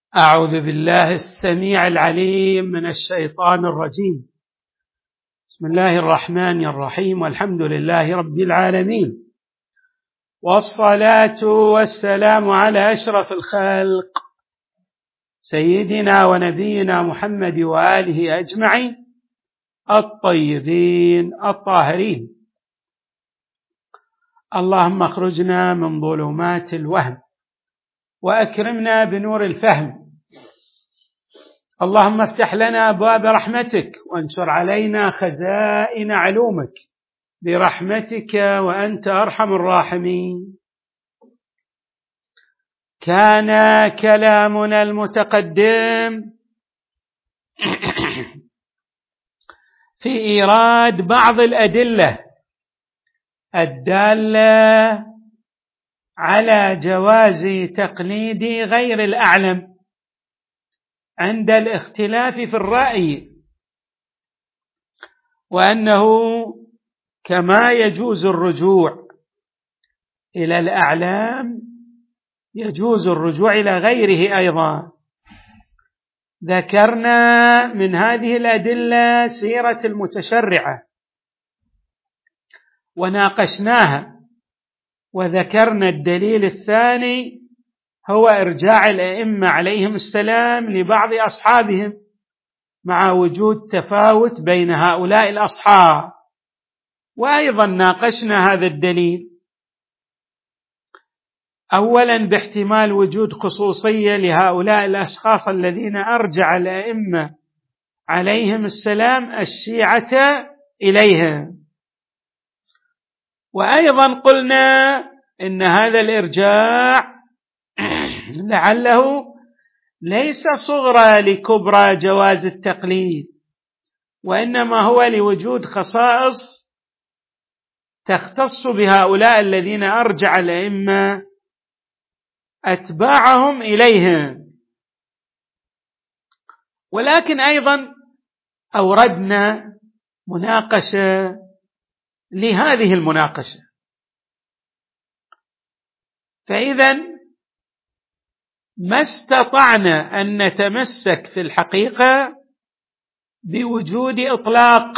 أعوذ بالله السميع العليم من الشيطان الرجيم. بسم الله الرحمن الرحيم، والحمد لله رب العالمين، والصلاة والسلام على أشرف الخلق سيدنا ونبينا محمد وآله أجمعين الطيبين الطاهرين. اللهم اخرجنا من ظلمات الوهم وأكرمنا بنور الفهم. اللهم افتح لنا أبواب رحمتك وانشر علينا خزائن علومك برحمتك وأنت أرحم الراحمين. كان كلامنا المتقدم في إيراد بعض الأدلة الدالة على جواز تقليد غير الأعلم عند الاختلاف في الرأي، وأنه كما يجوز الرجوع إلى الأعلام يجوز الرجوع إلى غيره أيضا. ذكرنا من هذه الأدلة سيرة المتشرعة وناقشناها، وذكرنا الدليل الثاني هو إرجاع الأئمة عليهم السلام لبعض أصحابهم مع وجود تفاوت بين هؤلاء الأصحاب، وأيضا ناقشنا هذا الدليل أولا باحتمال وجود خصوصية لهؤلاء الأشخاص الذين أرجع الأئمة عليهم السلام الشيعة إليهم، وأيضا قلنا إن هذا الإرجاع لعله ليس صغرى لكبرى جواز التقليد، وإنما هو لوجود خصائص تختص بهؤلاء الذين أرجع الأئمة أتباعهم إليهم. ولكن أيضا أوردنا مناقشة لهذه المناقشة، فإذا ما استطعنا أن نتمسك في الحقيقة بوجود إطلاق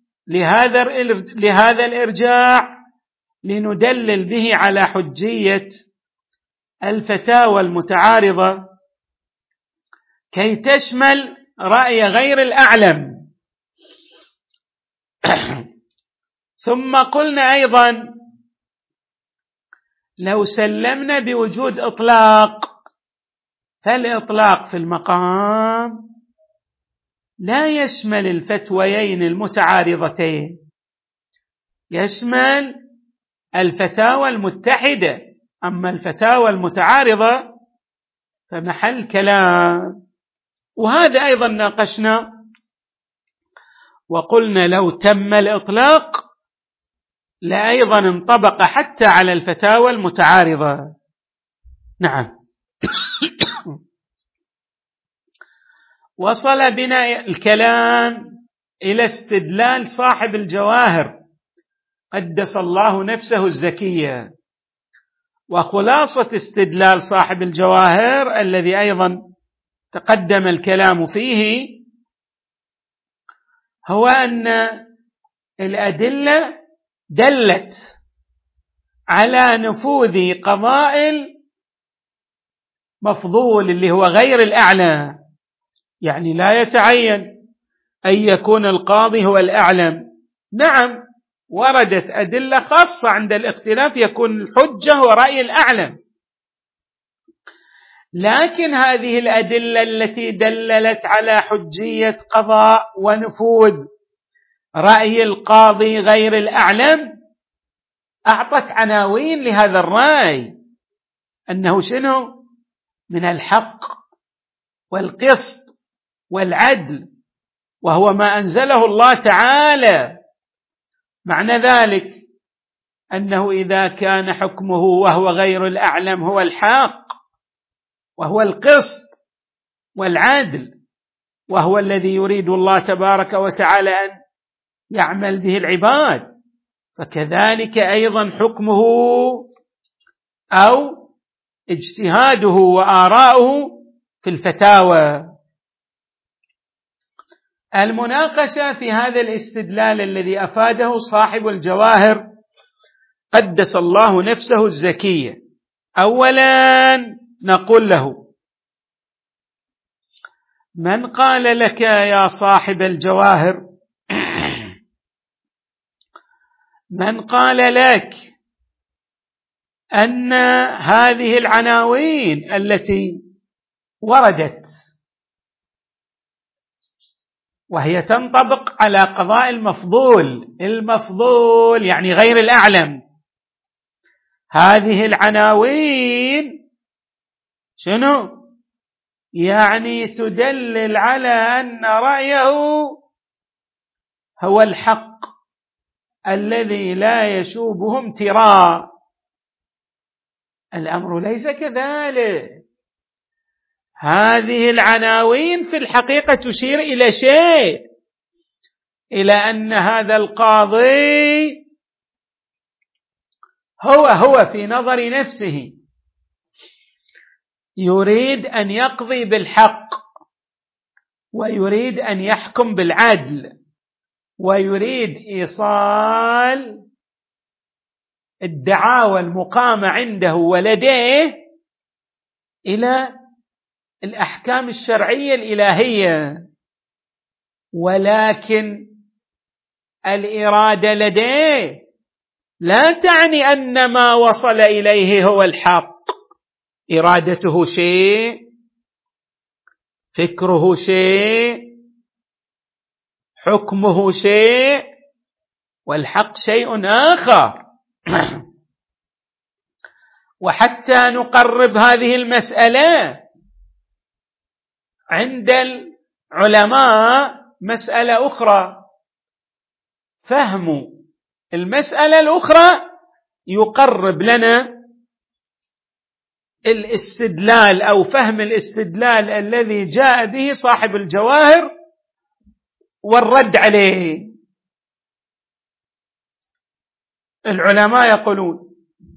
لهذا الإرجاع لندلل به على حجية الفتاوى المتعارضة كي تشمل رأي غير الأعلم. ثم قلنا أيضا لو سلمنا بوجود إطلاق، فالإطلاق في المقام لا يشمل الفتويين المتعارضتين، يشمل الفتاوى المتحدة، أما الفتاوى المتعارضة فمحل كلام. وهذا أيضا ناقشنا وقلنا لو تم الإطلاق لأيضا انطبق حتى على الفتاوى المتعارضة. نعم. وصل بنا الكلام إلى استدلال صاحب الجواهر قدس الله نفسه الزكية، وخلاصة استدلال صاحب الجواهر الذي أيضا تقدم الكلام فيه هو أن الأدلة دلت على نفوذ قضاء مفضول اللي هو غير الأعلى، يعني لا يتعين أن يكون القاضي هو الأعلم. نعم، وردت أدلة خاصة عند الاختلاف يكون الحجة هو رأي الأعلم، لكن هذه الأدلة التي دللت على حجية قضاء ونفوذ رأي القاضي غير الأعلم أعطت عناوين لهذا الرأي، أنه شنو؟ من الحق والقسط والعدل، وهو ما أنزله الله تعالى. معنى ذلك أنه إذا كان حكمه وهو غير الأعلم هو الحق وهو القسط والعدل، وهو الذي يريد الله تبارك وتعالى أن يعمل به العباد، فكذلك أيضا حكمه أو اجتهاده وآراؤه في الفتاوى. المناقشة في هذا الاستدلال الذي أفاده صاحب الجواهر قدس الله نفسه الزكية، أولا نقول له: من قال لك يا صاحب الجواهر، من قال لك أن هذه العناوين التي وردت وهي تنطبق على قضاء المفضول يعني غير الأعلم، هذه العناوين شنو؟ يعني تدلل على أن رأيه هو الحق الذي لا يشوبه امتراء. الأمر ليس كذلك. هذه العناوين في الحقيقة تشير إلى شيء، إلى أن هذا القاضي هو في نظر نفسه يريد أن يقضي بالحق، ويريد أن يحكم بالعدل، ويريد إيصال الدعاوى المقامة عنده ولديه إلى الأحكام الشرعية الإلهية. ولكن الإرادة لديه لا تعني أن ما وصل إليه هو الحق. إرادته شيء، فكره شيء، حكمه شيء، والحق شيء آخر. وحتى نقرب هذه المسألة عند العلماء مسألة أخرى، فهم المسألة الأخرى يقرب لنا الاستدلال أو فهم الاستدلال الذي جاء به صاحب الجواهر والرد عليه. العلماء يقولون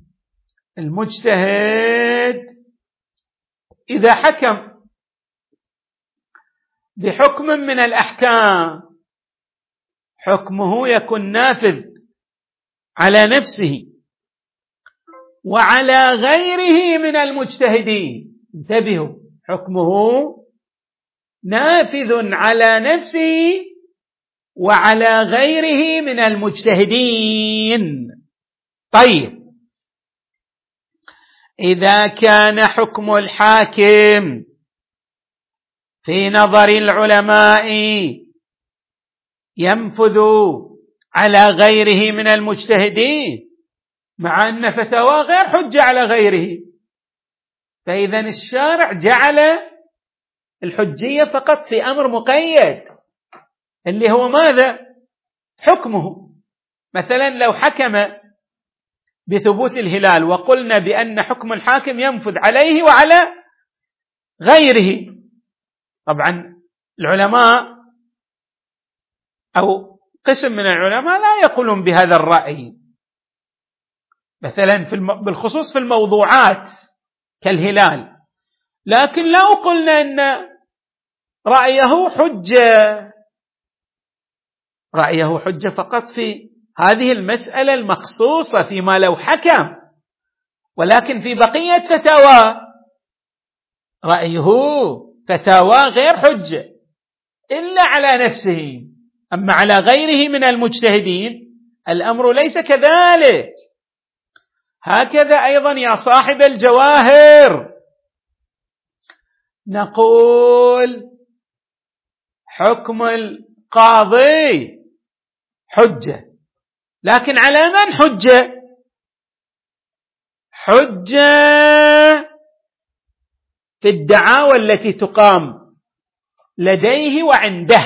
المجتهد إذا حكم بحكم من الأحكام حكمه يكون نافذ على نفسه وعلى غيره من المجتهدين. انتبهوا، حكمه نافذ على نفسه وعلى غيره من المجتهدين. طيب، إذا كان حكم الحاكم في نظر العلماء ينفذ على غيره من المجتهدين، مع أن فتوى غير حجة على غيره، فإذا الشارع جعل الحجية فقط في أمر مقيد اللي هو ماذا؟ حكمه. مثلا لو حكم بثبوت الهلال وقلنا بأن حكم الحاكم ينفذ عليه وعلى غيره، طبعا العلماء أو قسم من العلماء لا يقولون بهذا الرأي، مثلا بالخصوص في الموضوعات كالهلال، لكن لو قلنا أن رأيه حجة فقط في هذه المسألة المخصوصة فيما لو حكم، ولكن في بقية فتاوى رأيه فتاوى غير حجة إلا على نفسه، أما على غيره من المجتهدين الأمر ليس كذلك. هكذا أيضا يا صاحب الجواهر نقول حكم القاضي حجة، لكن على من حجة؟ حجة في الدعاوى التي تقام لديه وعنده،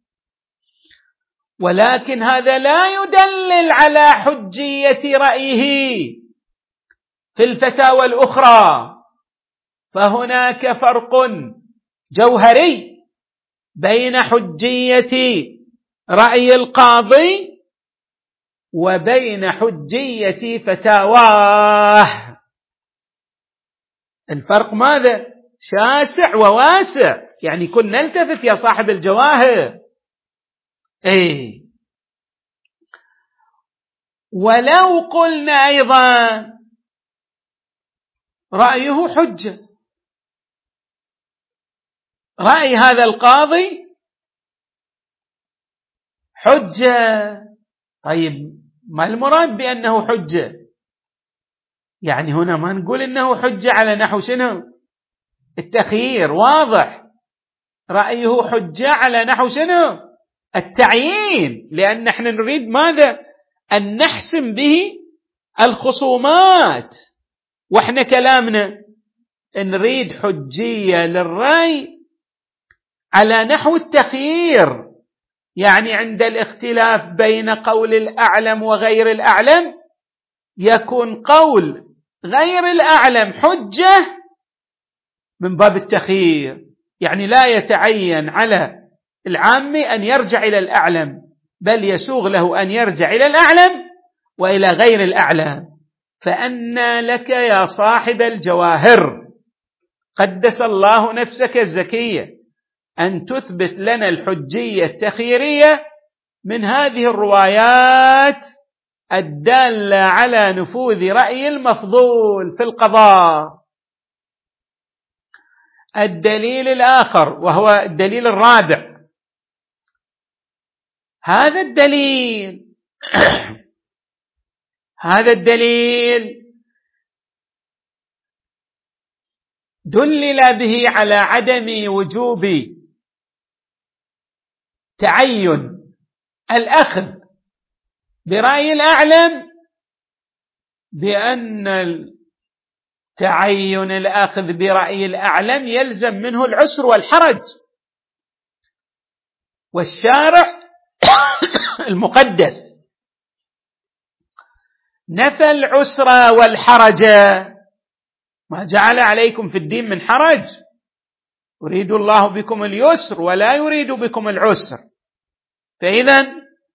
ولكن هذا لا يدلل على حجية رأيه في الفتاوى الأخرى. فهناك فرق جوهري بين حجية رأي القاضي وبين حجية فتاواه. الفرق ماذا؟ شاسع وواسع، يعني كن نلتفت يا صاحب الجواهر. ولو قلنا أيضا رأيه حجة، رأي هذا القاضي حجة، طيب ما المراد بأنه حجة؟ يعني هنا ما نقول إنه حجة على نحو شنو؟ التخيير، واضح، رأيه حجة على نحو شنو؟ التعيين، لأن احنا نريد ماذا؟ أن نحسم به الخصومات، واحنا كلامنا نريد حجية للرأي على نحو التخيير، يعني عند الاختلاف بين قول الأعلم وغير الأعلم يكون قول غير الأعلم حجة من باب التخيير، يعني لا يتعين على العامي أن يرجع إلى الأعلم، بل يسوغ له أن يرجع إلى الأعلم وإلى غير الأعلم. فأنى لك يا صاحب الجواهر قدس الله نفسك الزكية أن تثبت لنا الحجية التخييرية من هذه الروايات الدالة على نفوذ رأي المفضول في القضاء. الدليل الآخر وهو الدليل الرابع، هذا الدليل هذا الدليل دلل به على عدم وجوب تعين الأخذ برأي الأعلم، بأن تعين الأخذ برأي الأعلم يلزم منه العسر والحرج، والشارع المقدس نفى العسر والحرج، ما جعل عليكم في الدين من حرج، يريد الله بكم اليسر ولا يريد بكم العسر. فإذا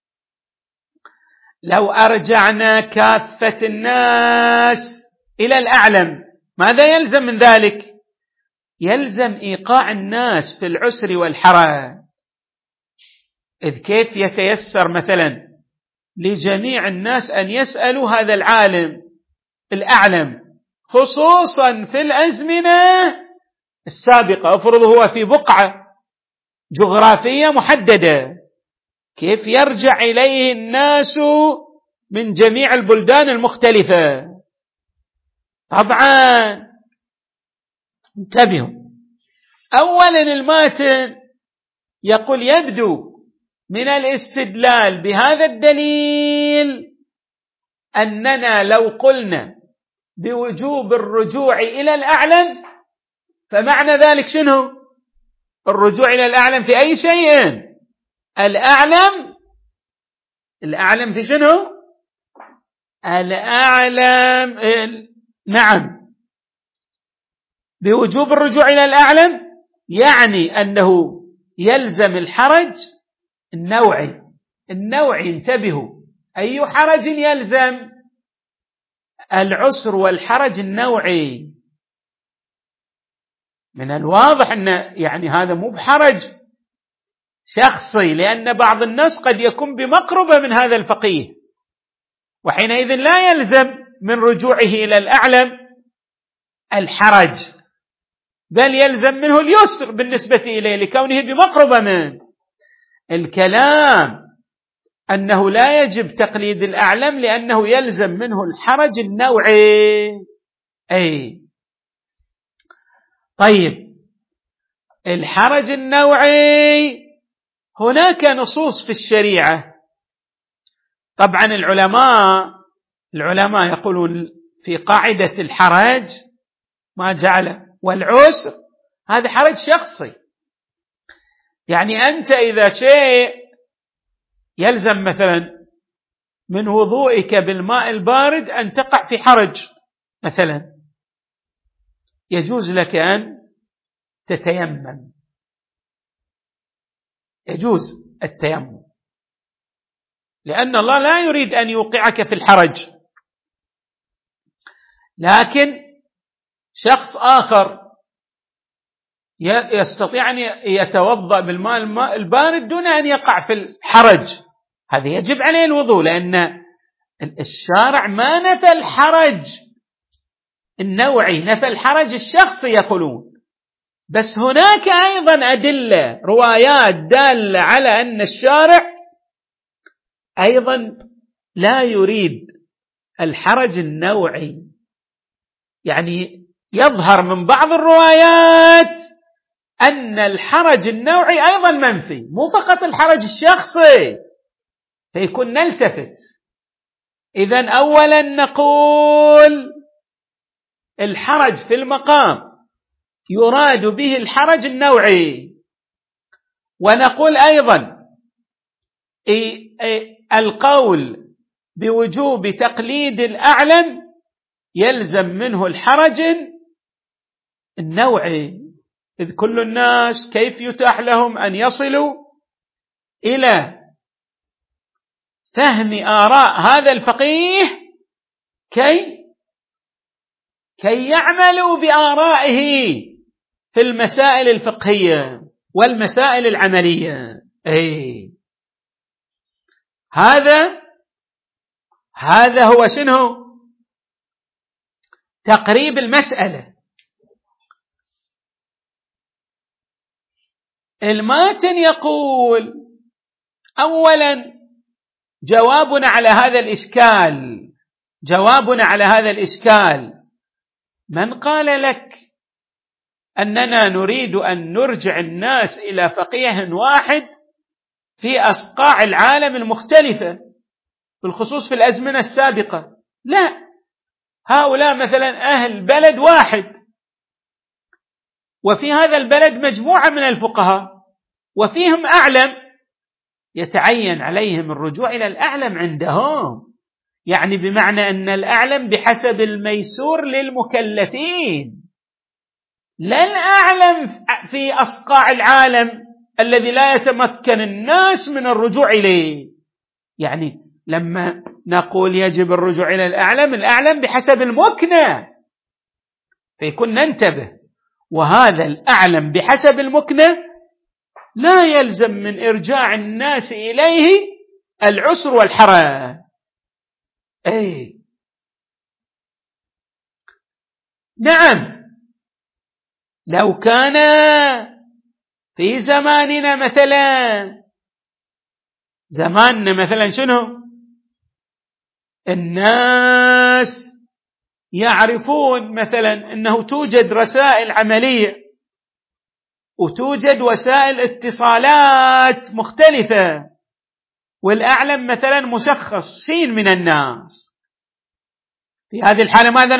لو أرجعنا كافة الناس إلى الأعلم ماذا يلزم من ذلك؟ يلزم إيقاع الناس في العسر والحرج، إذ كيف يتيسر مثلا لجميع الناس أن يسألوا هذا العالم الأعلم، خصوصا في الأزمنة السابقة، أفرض هو في بقعة جغرافية محددة، كيف يرجع إليه الناس من جميع البلدان المختلفة؟ طبعا انتبهوا، أولا الماتن يقول يبدو من الاستدلال بهذا الدليل أننا لو قلنا بوجوب الرجوع إلى الأعلم فمعنى ذلك شنو؟ الرجوع إلى الأعلم في أي شيء؟ الأعلم في شنو؟ الأعلم، نعم، بوجوب الرجوع إلى الأعلم يعني أنه يلزم الحرج النوعي، انتبهوا، أي حرج يلزم؟ العسر والحرج النوعي. من الواضح أن يعني هذا مو بحرج شخصي، لأن بعض الناس قد يكون بمقربة من هذا الفقيه، وحينئذ لا يلزم من رجوعه إلى الأعلم الحرج، بل يلزم منه اليسر بالنسبة إليه لكونه بمقربة من الكلام، أنه لا يجب تقليد الأعلم لأنه يلزم منه الحرج النوعي. طيب، الحرج النوعي هناك نصوص في الشريعة، طبعا العلماء يقولون في قاعدة الحرج ما جعل والعسر هذا حرج شخصي، يعني أنت إذا شيء يلزم مثلا من وضوئك بالماء البارد أن تقع في حرج مثلا، يجوز لك أن تتيمم، يجوز التيمم، لأن الله لا يريد أن يوقعك في الحرج. لكن شخص آخر يستطيع أن يتوضأ بالماء البارد دون أن يقع في الحرج، هذا يجب عليه الوضوء، لأن الشارع ما نفى الحرج النوعي، نفى الحرج الشخصي يقولون. بس هناك أيضا أدلة روايات دالة على أن الشارع أيضا لا يريد الحرج النوعي، يعني يظهر من بعض الروايات أن الحرج النوعي أيضا منفي، مو فقط الحرج الشخصي، فيكون نلتفت. إذن أولا نقول الحرج في المقام يراد به الحرج النوعي، ونقول أيضا القول بوجوب تقليد الأعلم يلزم منه الحرج النوعي، إذ كل الناس كيف يتاح لهم أن يصلوا إلى فهم آراء هذا الفقيه كي يعملوا بآرائه في المسائل الفقهية والمسائل العملية. هذا هو شنو؟ تقريب المسألة. الماتن يقول أولا جوابنا على هذا الإشكال من قال لك أننا نريد أن نرجع الناس إلى فقيه واحد في أصقاع العالم المختلفة، بالخصوص في الأزمنة السابقة؟ لا، هؤلاء مثلا أهل بلد واحد، وفي هذا البلد مجموعة من الفقهاء وفيهم أعلم، يتعين عليهم الرجوع إلى الأعلم عندهم، يعني بمعنى أن الأعلم بحسب الميسور للمكلفين، لا الأعلم في أصقاع العالم الذي لا يتمكن الناس من الرجوع إليه. يعني لما نقول يجب الرجوع إلى الأعلم بحسب المكنة، فيكون ننتبه، وهذا الأعلم بحسب المكنة لا يلزم من إرجاع الناس إليه العسر والحرج. نعم، لو كان في زماننا مثلا شنو؟ الناس يعرفون مثلا أنه توجد رسائل عملية وتوجد وسائل اتصالات مختلفة، والأعلم مثلا مشخص سين من الناس، في هذه الحالة ماذا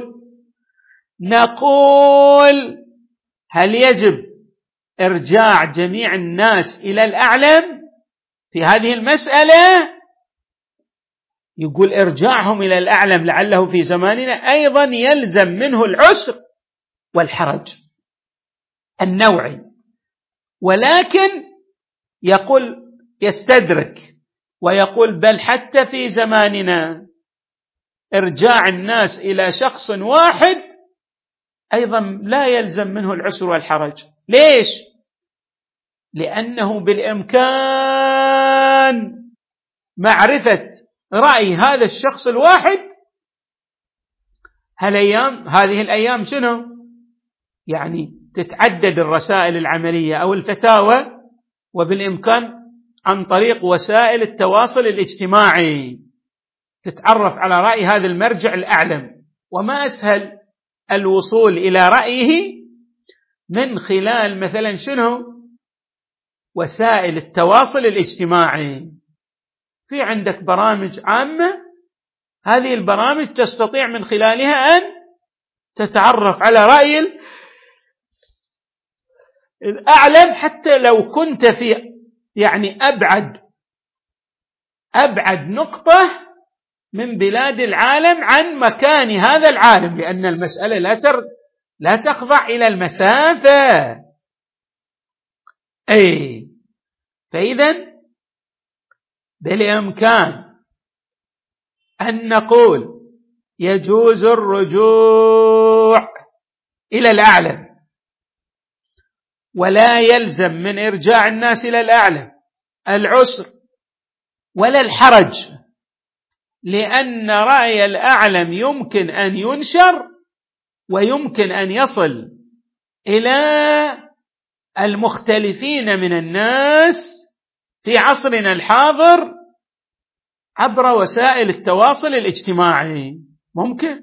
نقول هل يجب إرجاع جميع الناس إلى الأعلم في هذه المسألة؟ يقول إرجاعهم إلى الأعلم لعله في زماننا أيضا يلزم منه العسر والحرج النوعي، ولكن يقول يستدرك ويقول بل حتى في زماننا إرجاع الناس إلى شخص واحد أيضا لا يلزم منه العسر والحرج. ليش؟ لأنه بالإمكان معرفة رأي هذا الشخص الواحد. هذه الأيام شنو؟ يعني تتعدد الرسائل العملية أو الفتاوى، وبالإمكان عن طريق وسائل التواصل الاجتماعي تتعرف على رأي هذا المرجع الأعلم، وما أسهل الوصول إلى رأيه من خلال مثلا شنو؟ وسائل التواصل الاجتماعي. في عندك برامج عامة، هذه البرامج تستطيع من خلالها أن تتعرف على رأي الأعلم، حتى لو كنت في يعني أبعد نقطة من بلاد العالم عن مكان هذا العالم، لأن المسألة لا تخضع إلى المسافة. فإذا بالإمكان أن نقول يجوز الرجوع إلى الأعلم، ولا يلزم من إرجاع الناس إلى الأعلم العسر ولا الحرج، لأن رأي الأعلم يمكن أن ينشر ويمكن أن يصل إلى المختلفين من الناس في عصرنا الحاضر عبر وسائل التواصل الاجتماعي. ممكن.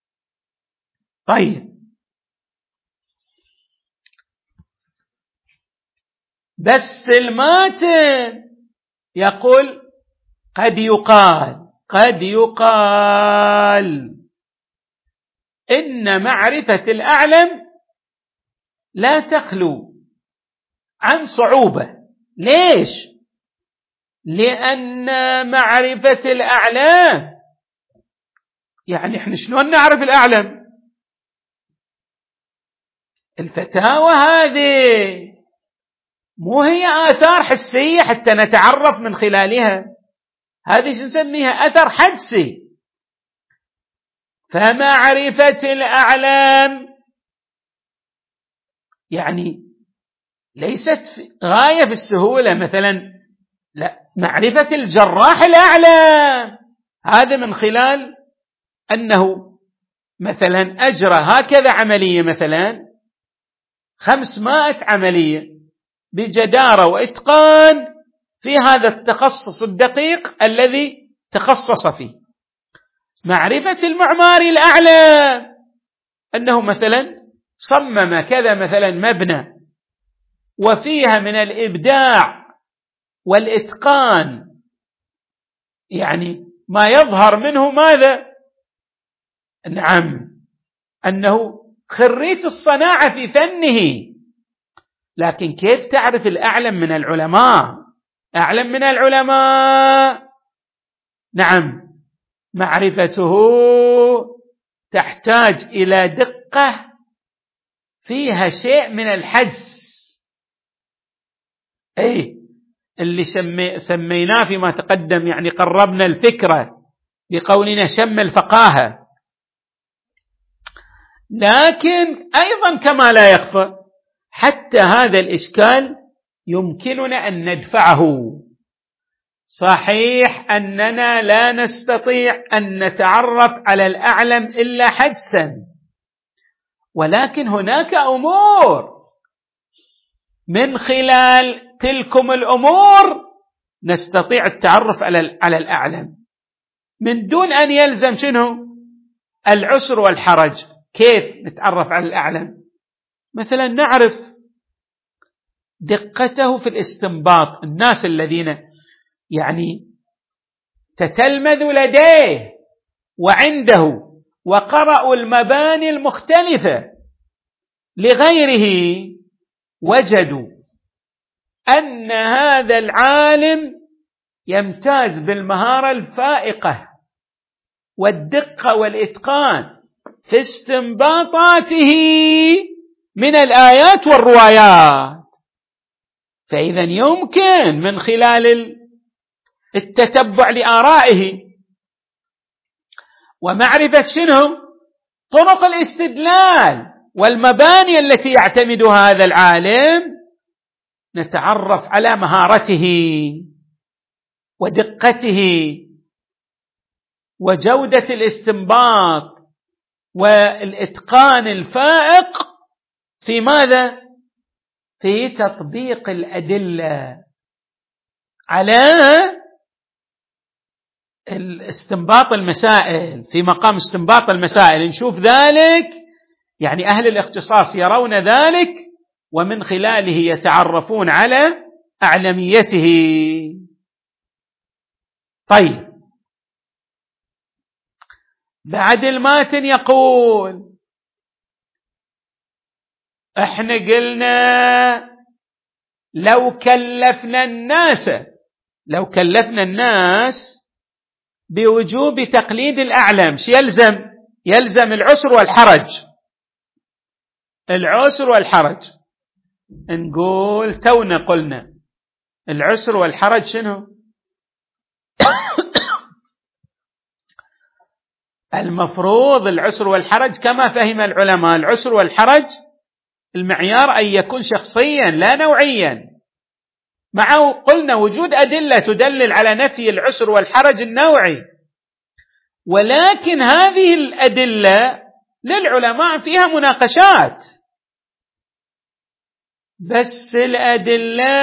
طيب، بس الماتن يقول قد يقال إن معرفة الأعلم لا تخلو عن صعوبة. ليش؟ لأن معرفة الأعلام، يعني إحنا شلون نعرف الأعلم؟ الفتاوى هذه مو هي آثار حسية حتى نتعرف من خلالها، هذه نسميها أثر حدسي. فمعرفة الأعلام يعني ليست غاية في السهولة. مثلا لا، معرفة الجراح الأعلام هذا من خلال أنه مثلا أجرى هكذا عملية، مثلا 500 عملية بجدارة وإتقان في هذا التخصص الدقيق الذي تخصص فيه. معرفة المعماري الأعلى أنه مثلا صمم كذا مثلا مبنى وفيها من الإبداع والإتقان، يعني ما يظهر منه ماذا؟ نعم، أنه خريج الصناعة في فنه. لكن كيف تعرف الأعلم من العلماء؟ أعلم من العلماء، نعم، معرفته تحتاج إلى دقة فيها شيء من الحدس، اللي سميناه فيما تقدم، يعني قربنا الفكرة بقولنا شم الفقاهة. لكن أيضا كما لا يخفى حتى هذا الإشكال يمكننا أن ندفعه. صحيح أننا لا نستطيع أن نتعرف على الأعلم إلا حدسا، ولكن هناك أمور من خلال تلكم الأمور نستطيع التعرف على الأعلم من دون أن يلزم شنو؟ العسر والحرج. كيف نتعرف على الأعلم؟ مثلا نعرف دقته في الاستنباط. الناس الذين يعني تتلمذ لديه وعنده وقرأوا المباني المختلفة لغيره وجدوا أن هذا العالم يمتاز بالمهارة الفائقة والدقة والإتقان في استنباطاته من الآيات والروايات. فإذا يمكن من خلال التتبع لآرائه ومعرفة شنو؟ طرق الاستدلال والمباني التي يعتمدها هذا العالم نتعرف على مهارته ودقته وجودة الاستنباط والإتقان الفائق في ماذا؟ في تطبيق الأدلة على الاستنباط المسائل، في مقام استنباط المسائل نشوف ذلك، يعني أهل الاختصاص يرون ذلك ومن خلاله يتعرفون على أعلميته. طيب، بعد الماتن يقول احنا قلنا لو كلفنا الناس بوجوب تقليد الأعلم، شو يلزم العسر والحرج. العسر والحرج نقول تونا قلنا العسر والحرج شنو؟ المفروض العسر والحرج كما فهم العلماء، العسر والحرج المعيار أن يكون شخصيا لا نوعيا، مع قلنا وجود أدلة تدلل على نفي العسر والحرج النوعي، ولكن هذه الأدلة للعلماء فيها مناقشات، بس الأدلة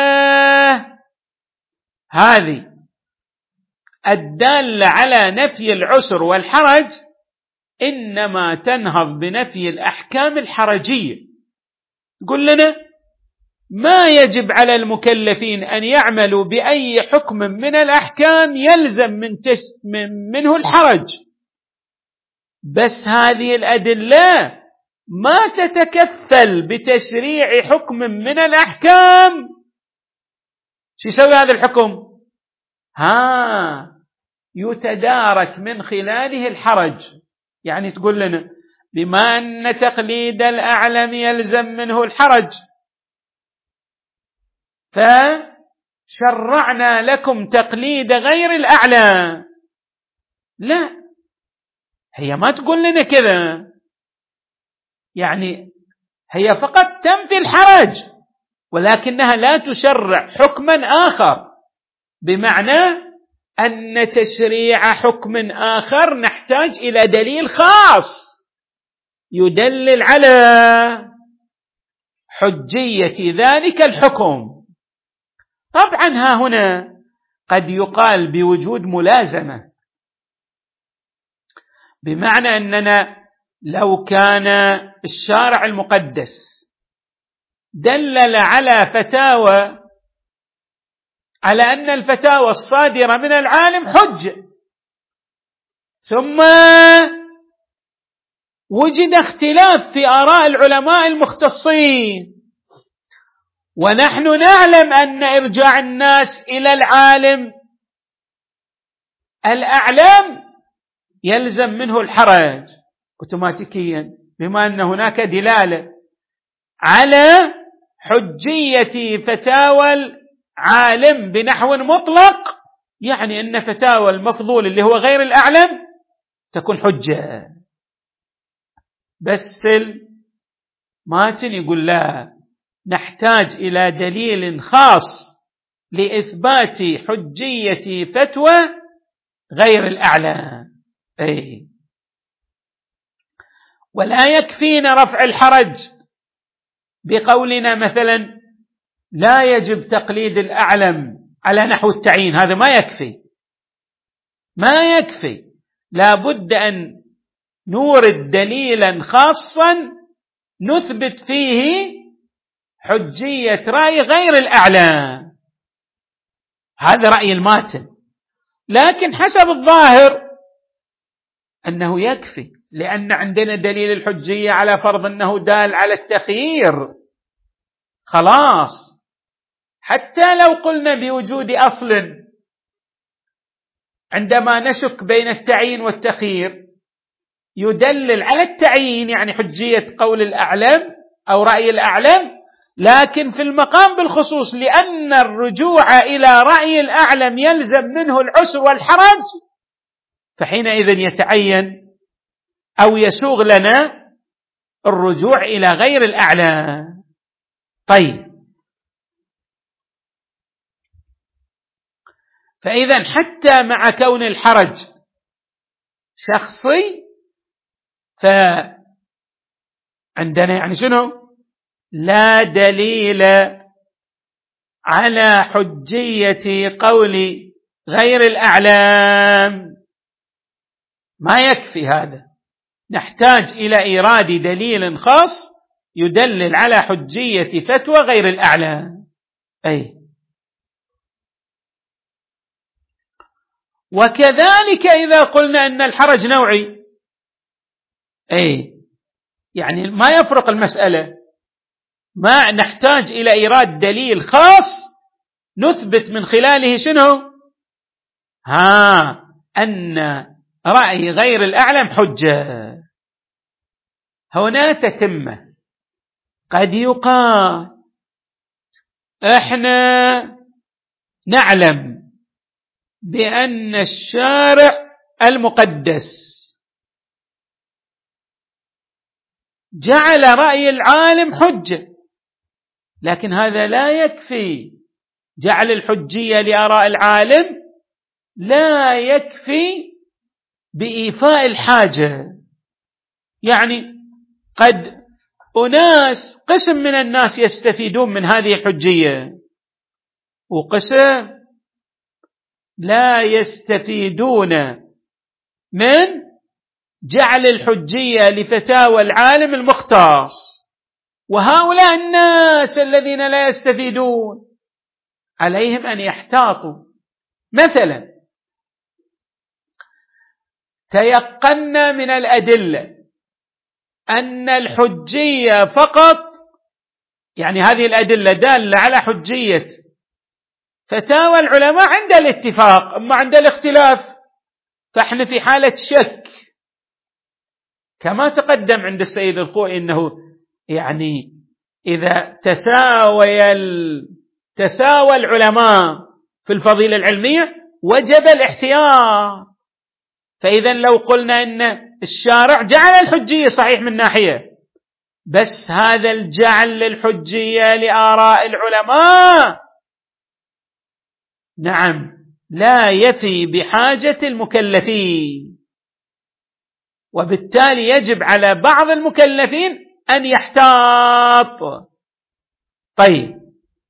هذه الدالة على نفي العسر والحرج إنما تنهض بنفي الأحكام الحرجية. تقول لنا ما يجب على المكلفين أن يعملوا بأي حكم من الأحكام يلزم منه الحرج، بس هذه الأدلة ما تتكفل بتشريع حكم من الأحكام. شو يسوي هذا الحكم؟ يتدارك من خلاله الحرج. يعني تقول لنا بما أن تقليد الأعلم يلزم منه الحرج، فشرعنا لكم تقليد غير الأعلى. لا، هي ما تقول لنا كذا، يعني هي فقط تنفي الحرج ولكنها لا تشرع حكما آخر، بمعنى أن تشريع حكم آخر نحتاج إلى دليل خاص يدلل على حجية ذلك الحكم. طبعا هنا قد يقال بوجود ملازمة، بمعنى أننا لو كان الشارع المقدس دلل على فتاوى على أن الفتاوى الصادرة من العالم حجة، ثم وجد اختلاف في آراء العلماء المختصين، ونحن نعلم أن إرجاع الناس إلى العالم الأعلم يلزم منه الحرج أوتوماتيكيا، بما أن هناك دلالة على حجية فتاوى العالم بنحو مطلق، يعني أن فتاوى المفضول اللي هو غير الأعلم تكون حجة. بس الماتن يقول لا، نحتاج إلى دليل خاص لإثبات حجية فتوى غير الأعلى. ولا يكفينا رفع الحرج بقولنا مثلا لا يجب تقليد الأعلم على نحو التعيين، هذا ما يكفي، لا بد أن نورد دليلا خاصا نثبت فيه حجية رأي غير الأعلى. هذا رأي الماتن، لكن حسب الظاهر أنه يكفي، لأن عندنا دليل الحجية على فرض أنه دال على التخيير، خلاص. حتى لو قلنا بوجود أصل عندما نشك بين التعيين والتخيير يدلل على التعيين، يعني حجية قول الأعلم أو رأي الأعلم، لكن في المقام بالخصوص لأن الرجوع إلى رأي الأعلم يلزم منه العسر والحرج، فحينئذ يتعين أو يسوغ لنا الرجوع إلى غير الأعلى. طيب، فإذا حتى مع كون الحرج شخصي فعندنا يعني شنو؟ لا دليل على حجية قول غير الأعلام، ما يكفي هذا، نحتاج إلى إيراد دليل خاص يدلل على حجية فتوى غير الأعلام. وكذلك إذا قلنا أن الحرج نوعي، يعني ما يفرق المسألة، ما نحتاج إلى إيراد دليل خاص نثبت من خلاله شنو؟ أن رأي غير الأعلم حجة. هنا تتمة. قد يقال احنا نعلم بأن الشارع المقدس جعل رأي العالم حجة، لكن هذا لا يكفي. جعل الحجية لآراء العالم لا يكفي بإيفاء الحاجة. يعني قد قسم من الناس يستفيدون من هذه الحجية، وقسم لا يستفيدون من جعل الحجية لفتاوى العالم المختص. وهؤلاء الناس الذين لا يستفيدون عليهم أن يحتاطوا. مثلا تيقنا من الأدلة أن الحجية فقط، يعني هذه الأدلة دالة على حجية فتاوى العلماء عند الاتفاق، أما عند الاختلاف فإحنا في حالة شك. كما تقدم عند السيد الخوئي أنه يعني إذا تساوى العلماء في الفضيلة العلمية وجب الاحتياط. فإذا لو قلنا أن الشارع جعل الحجية صحيح من ناحية، بس هذا الجعل للحجية لآراء العلماء نعم لا يفي بحاجة المكلفين، وبالتالي يجب على بعض المكلفين أن يحتاط. طيب،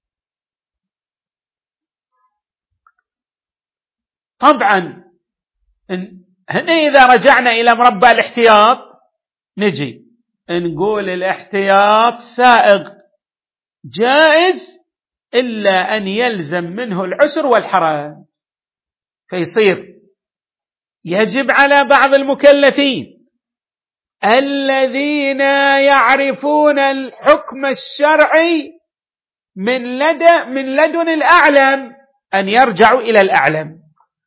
طبعا هنا إذا رجعنا إلى مربع الاحتياط نجي نقول الاحتياط سائغ جائز إلا أن يلزم منه العسر والحرج، فيصير يجب على بعض المكلفين الذين يعرفون الحكم الشرعي من لدن الأعلم أن يرجعوا إلى الأعلم.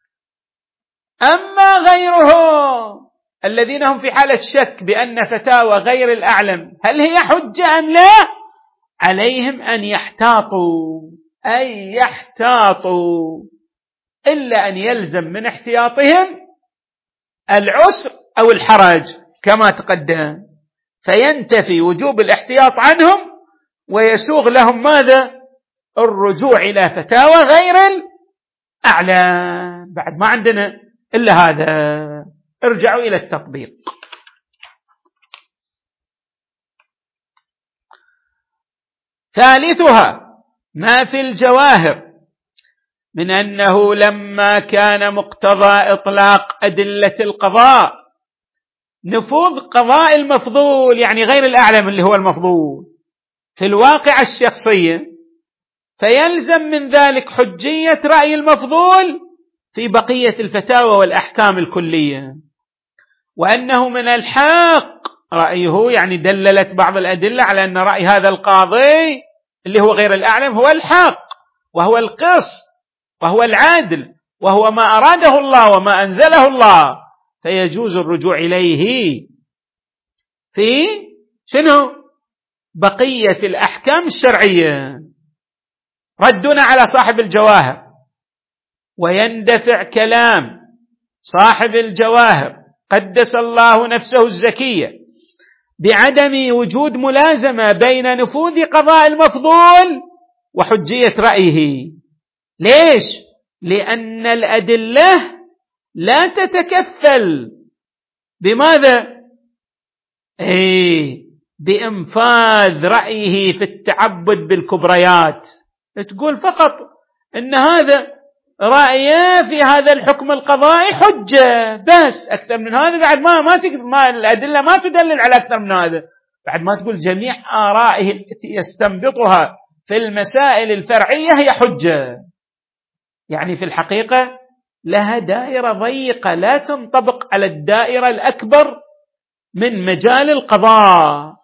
أما غيرهم الذين هم في حالة شك بأن فتاوى غير الأعلم هل هي حجة أم لا، عليهم أن يحتاطوا، أي يحتاطوا إلا أن يلزم من احتياطهم العسر أو الحرج كما تقدم، فينتفي وجوب الاحتياط عنهم ويسوغ لهم ماذا؟ الرجوع إلى فتاوى غير الأعلم. بعد ما عندنا إلا هذا، ارجعوا إلى التطبيق. ثالثها ما في الجواهر من أنه لما كان مقتضى إطلاق أدلة القضاء نفوذ قضاء المفضول، يعني غير الأعلم اللي هو المفضول، في الواقع الشخصية، فيلزم من ذلك حجية رأي المفضول في بقية الفتاوى والأحكام الكلية، وأنه من الحق رأيه، يعني دللت بعض الأدلة على أن رأي هذا القاضي اللي هو غير الأعلم هو الحق وهو القسط وهو العدل وهو ما أراده الله وما أنزله الله، فيجوز الرجوع إليه في شنو؟ بقية الأحكام الشرعية. ردنا على صاحب الجواهر، ويندفع كلام صاحب الجواهر قدس الله نفسه الزكية بعدم وجود ملازمة بين نفوذ قضاء المفضول وحجية رأيه. ليش؟ لأن الأدلة لا تتكفل بماذا؟ بإنفاذ رأيه في التعبد بالكبريات. تقول فقط إن هذا رأيه في هذا الحكم القضائي حجة، بس أكثر من هذا بعد ما الأدلة ما تدلل على أكثر من هذا. بعد ما تقول جميع آرائه التي يستنبطها في المسائل الفرعية هي حجة، يعني في الحقيقة لها دائرة ضيقة لا تنطبق على الدائرة الأكبر من مجال القضاء.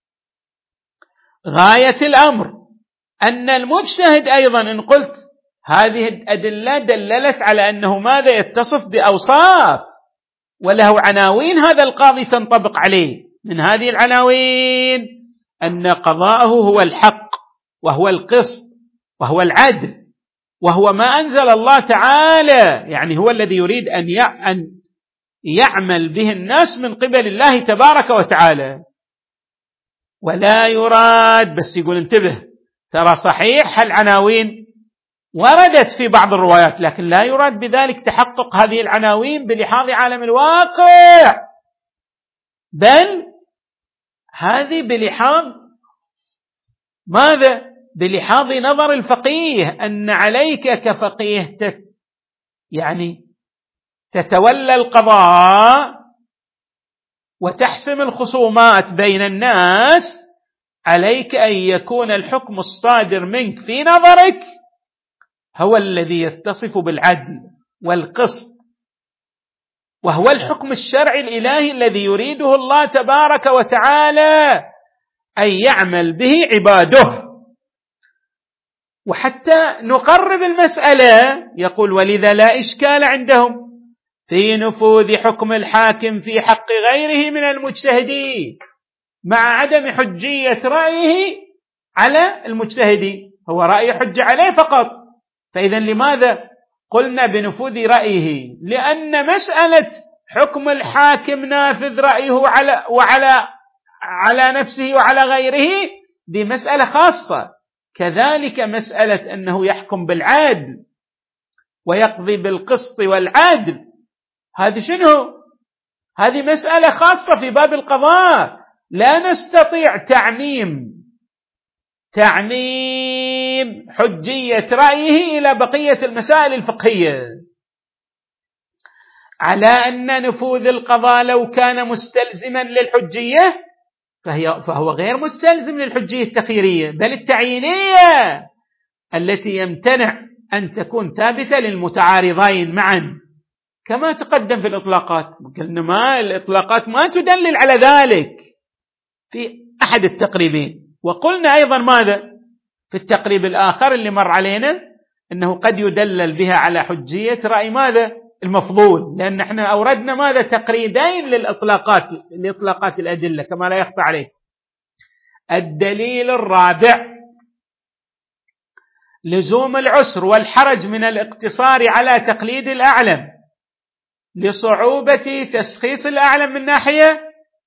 غاية الأمر أن المجتهد أيضا إن قلت هذه الأدلة دللت على أنه ماذا؟ يتصف بأوصاف وله عناوين هذا القاضي تنطبق عليه. من هذه العناوين أن قضاءه هو الحق وهو القسط وهو العدل وهو ما أنزل الله تعالى، يعني هو الذي يريد أن يعمل به الناس من قبل الله تبارك وتعالى. ولا يراد، بس يقول انتبه ترى صحيح العناوين وردت في بعض الروايات، لكن لا يراد بذلك تحقق هذه العناوين بلحاظ عالم الواقع، بل هذه بلحاظ ماذا؟ بلحاظ نظر الفقيه، أن عليك كفقيه يعني تتولى القضاء وتحسم الخصومات بين الناس، عليك أن يكون الحكم الصادر منك في نظرك هو الذي يتصف بالعدل والقسط، وهو الحكم الشرعي الإلهي الذي يريده الله تبارك وتعالى أن يعمل به عباده. وحتى نقرب المسألة يقول: ولذا لا إشكال عندهم في نفوذ حكم الحاكم في حق غيره من المجتهدين مع عدم حجية رأيه على المجتهدين، هو رأي حج عليه فقط. فإذا لماذا قلنا بنفوذ رأيه؟ لأن مسألة حكم الحاكم نافذ رأيه على نفسه وعلى غيره دي مسألة خاصة، كذلك مسألة أنه يحكم بالعدل ويقضي بالقسط والعدل، هذه شنو؟ هذه مسألة خاصة في باب القضاء، لا نستطيع تعميم حجية رأيه إلى بقية المسائل الفقهية، على أن نفوذ القضاء لو كان مستلزما للحجية فهو غير مستلزم للحجية التخييرية بل التعيينية التي يمتنع أن تكون ثابتة للمتعارضين معا، كما تقدم في الإطلاقات. قلنا الإطلاقات ما تدلل على ذلك في أحد التقريبين، وقلنا أيضا ماذا في التقريب الآخر اللي مر علينا أنه قد يدلل بها على حجية رأي ماذا المفضول، لأن احنا أوردنا ماذا تقريبين لإطلاقات الأدلة كما لا يخفى عليك. الدليل الرابع: لزوم العسر والحرج من الاقتصار على تقليد الأعلم لصعوبة تشخيص الأعلم من ناحية،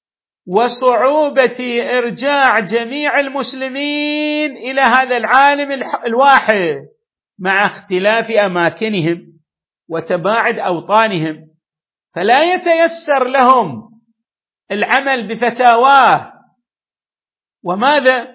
وصعوبة إرجاع جميع المسلمين إلى هذا العالم الواحد مع اختلاف أماكنهم وتباعد أوطانهم، فلا يتيسر لهم العمل بفتاواه وماذا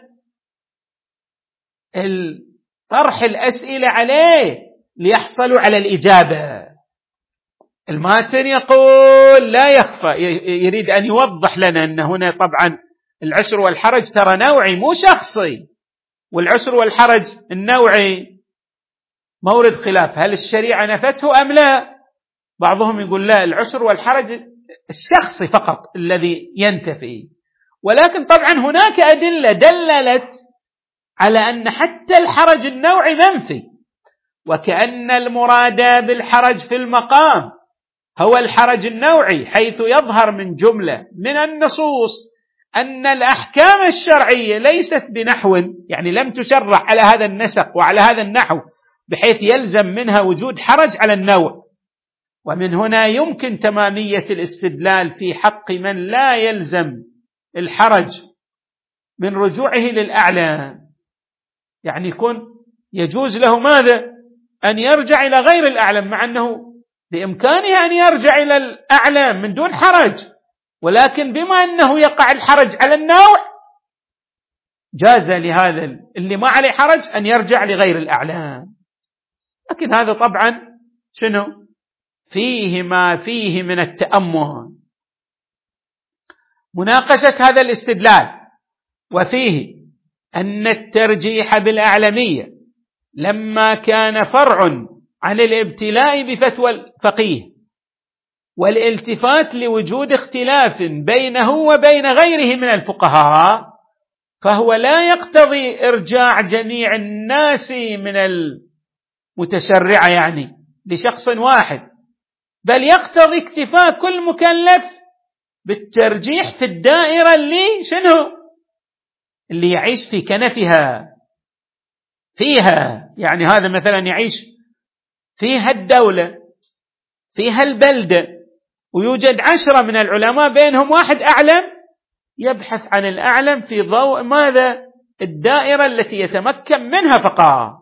طرح الأسئلة عليه ليحصلوا على الإجابة. الماتن يقول لا يخفى، يريد أن يوضح لنا أن هنا طبعا العسر والحرج ترى نوعي مو شخصي، والعسر والحرج النوعي مورد خلاف، هل الشريعة نفته أم لا؟ بعضهم يقول لا، العسر والحرج الشخصي فقط الذي ينتفي، ولكن طبعا هناك أدلة دللت على أن حتى الحرج النوعي منفي، وكأن المراد بالحرج في المقام هو الحرج النوعي، حيث يظهر من جملة من النصوص أن الأحكام الشرعية ليست بنحو، يعني لم تشرع على هذا النسق وعلى هذا النحو بحيث يلزم منها وجود حرج على النوع. ومن هنا يمكن تمامية الاستدلال في حق من لا يلزم الحرج من رجوعه للأعلى، يعني يجوز له ماذا؟ أن يرجع إلى غير الأعلم، مع أنه بإمكانه أن يرجع إلى الأعلم من دون حرج، ولكن بما أنه يقع الحرج على النوع جاز لهذا اللي ما عليه حرج أن يرجع لغير الأعلم. لكن هذا طبعا شنو؟ فيه ما فيه من التأمل، مناقشة هذا الاستدلال، وفيه أن الترجيح بالأعلمية لما كان فرع عن الابتلاء بفتوى الفقيه والالتفات لوجود اختلاف بينه وبين غيره من الفقهاء، فهو لا يقتضي إرجاع جميع الناس من المتشرعة يعني لشخص واحد، بل يقتضي اكتفاء كل مكلف بالترجيح في الدائرة اللي يعيش في كنفها فيها. يعني هذا مثلا يعيش فيها الدولة، فيها البلدة، ويوجد 10 من العلماء بينهم واحد أعلم، يبحث عن الأعلم في ضوء ماذا؟ الدائرة التي يتمكن منها فقط.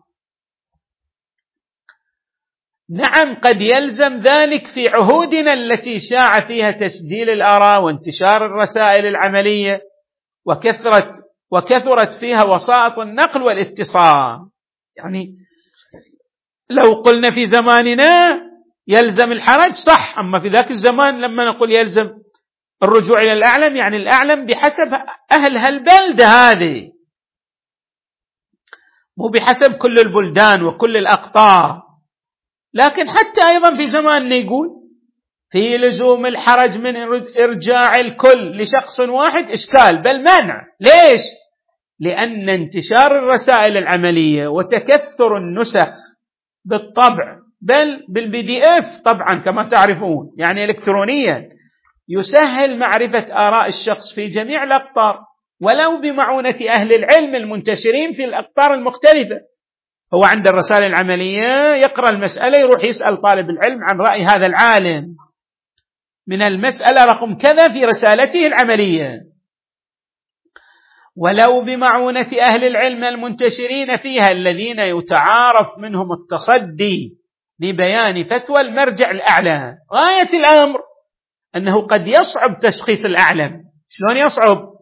نعم قد يلزم ذلك في عهودنا التي شاع فيها تسجيل الآراء وانتشار الرسائل العملية وكثرت فيها وسائط النقل والاتصال. يعني لو قلنا في زماننا يلزم الحرج صح، أما في ذاك الزمان لما نقول يلزم الرجوع إلى الأعلم يعني الأعلم بحسب أهل هالبلدة هذه، مو بحسب كل البلدان وكل الأقطار. لكن حتى أيضا في زماننا يقول في لزوم الحرج من إرجاع الكل لشخص واحد إشكال بل منع. ليش؟ لأن انتشار الرسائل العملية وتكثر النسخ بالطبع بل بالPDF طبعا كما تعرفون يعني إلكترونيا يسهل معرفة آراء الشخص في جميع الأقطار ولو بمعونة أهل العلم المنتشرين في الأقطار المختلفة. هو عند الرسائل العملية يقرأ المسألة يروح يسأل طالب العلم عن رأي هذا العالم من المسألة رقم كذا في رسالته العملية، ولو بمعونة أهل العلم المنتشرين فيها الذين يتعارف منهم التصدي لبيان فتوى المرجع الأعلى. غاية الأمر أنه قد يصعب تشخيص الأعلم. شلون يصعب؟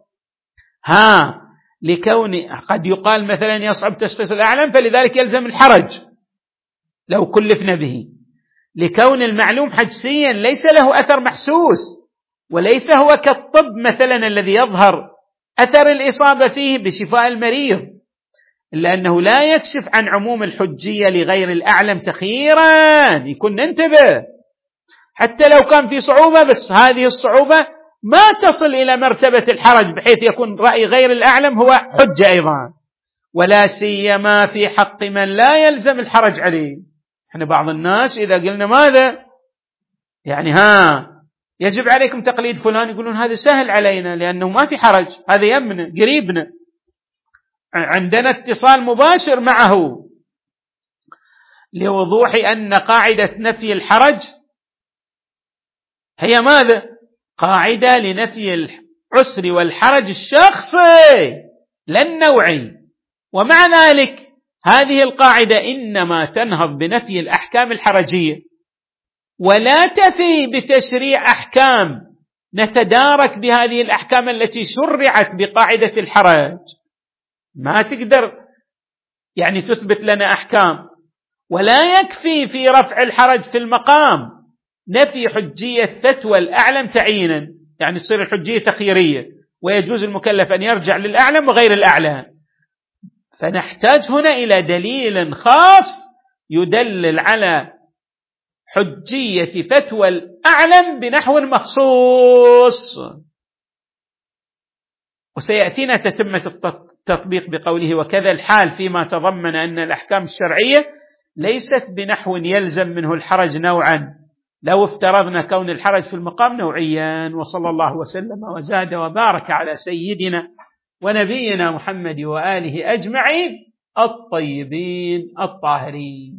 لكون قد يقال مثلا يصعب تشخيص الأعلم فلذلك يلزم الحرج لو كلفنا به، لكون المعلوم حدسيا ليس له أثر محسوس وليس هو كالطب مثلا الذي يظهر أثر الإصابة فيه بشفاء المريض، إلا أنه لا يكشف عن عموم الحجية لغير الأعلم تخييرا. يكون ننتبه حتى لو كان في صعوبة، بس هذه الصعوبة ما تصل إلى مرتبة الحرج بحيث يكون رأي غير الأعلم هو حجة أيضا، ولا سيما في حق من لا يلزم الحرج عليه. احنا بعض الناس إذا قلنا ماذا يعني يجب عليكم تقليد فلان يقولون هذا سهل علينا لأنه ما في حرج، هذا يمنا قريبنا عندنا اتصال مباشر معه، لوضوح أن قاعدة نفي الحرج هي ماذا؟ قاعدة لنفي العسر والحرج الشخصي لا النوعي. ومع ذلك هذه القاعدة إنما تنهض بنفي الأحكام الحرجية ولا تفي بتشريع أحكام نتدارك بهذه الأحكام التي شرعت بقاعدة الحرج. ما تقدر يعني تثبت لنا أحكام، ولا يكفي في رفع الحرج في المقام نفي حجية فتوى الأعلم تعيينا، يعني تصير الحجية تخييرية ويجوز المكلف أن يرجع للأعلم وغير الأعلم. فنحتاج هنا إلى دليل خاص يدلل على حجية فتوى الأعلم بنحو مخصوص. وسيأتينا تتمة التطبيق بقوله وكذا الحال فيما تضمن أن الأحكام الشرعية ليست بنحو يلزم منه الحرج نوعا لو افترضنا كون الحرج في المقام نوعيا. وصلى الله وسلم وزاد وبارك على سيدنا ونبينا محمد وآله أجمعين الطيبين الطاهرين.